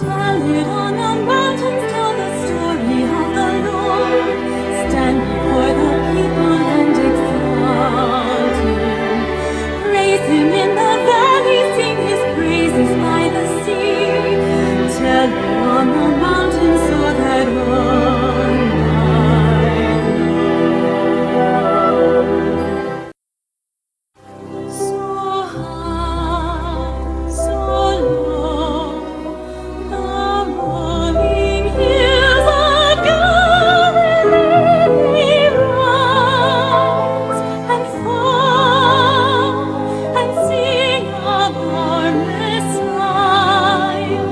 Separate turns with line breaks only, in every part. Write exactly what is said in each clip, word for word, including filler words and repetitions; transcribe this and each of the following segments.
Tell it on the mountains, tell the story of the Lord. Stand before the people and exalt Him. Praise Him in the valley, sing His praises by the sea. Tell it on the mountains so that all might know. So high, so low, the rolling hills of Galilee rise and fall and sing of our Messiah.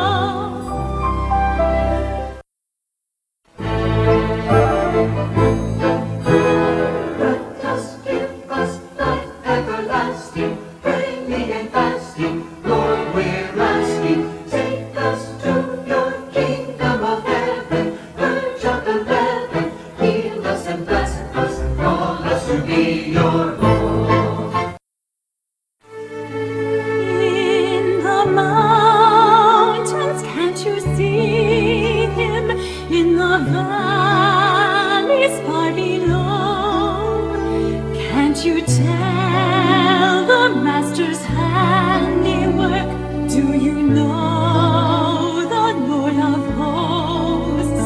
Let us give us life everlasting, praying and fasting, Lord, we're asking. Take us to your kingdom of heaven, purge out the leaven, heal us and bless us, call us to be your Lord.
In the mountains, can't you see Him? In the valleys far below, can't you tell the Master's handiwork? Do you know the Lord of hosts?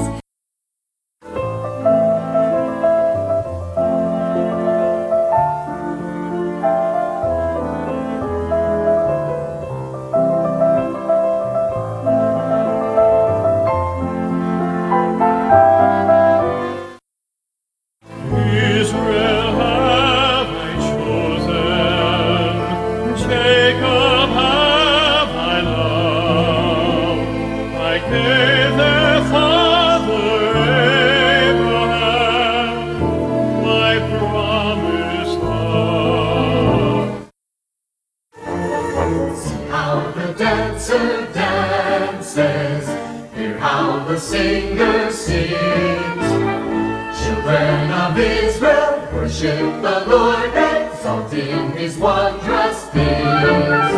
Israel have I chosen, Jacob have I loved. I gave their father Abraham my promised love.
See how the dancer dances, hear how the singer sings. Children of Israel, worship the Lord, exalting His wondrous things.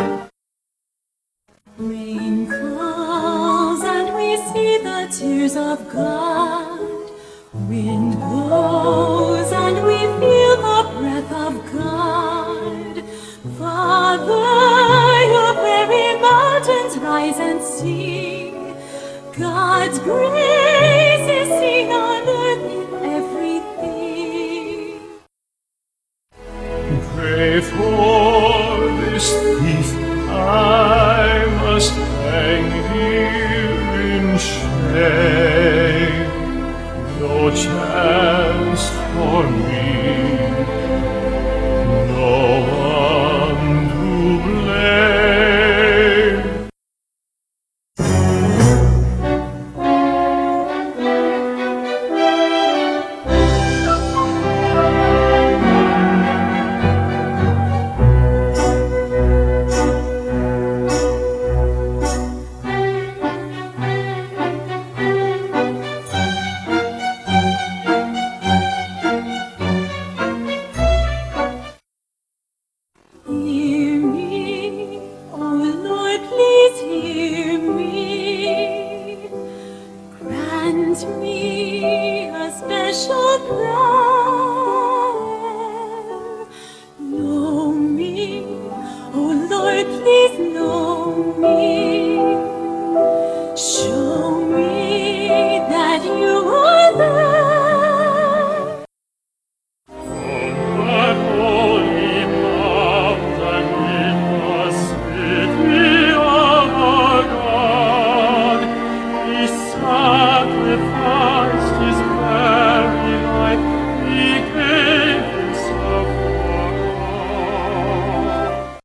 Rain falls and we see the tears of God. Wind blows and we feel the breath of God. Father, your very mountains rise and sing. God's grace is seen on earth in everything.
Pray for this thief I must hang here in shame. No chance for me, no one to blame.
Hear me, oh Lord, please hear me. Grant me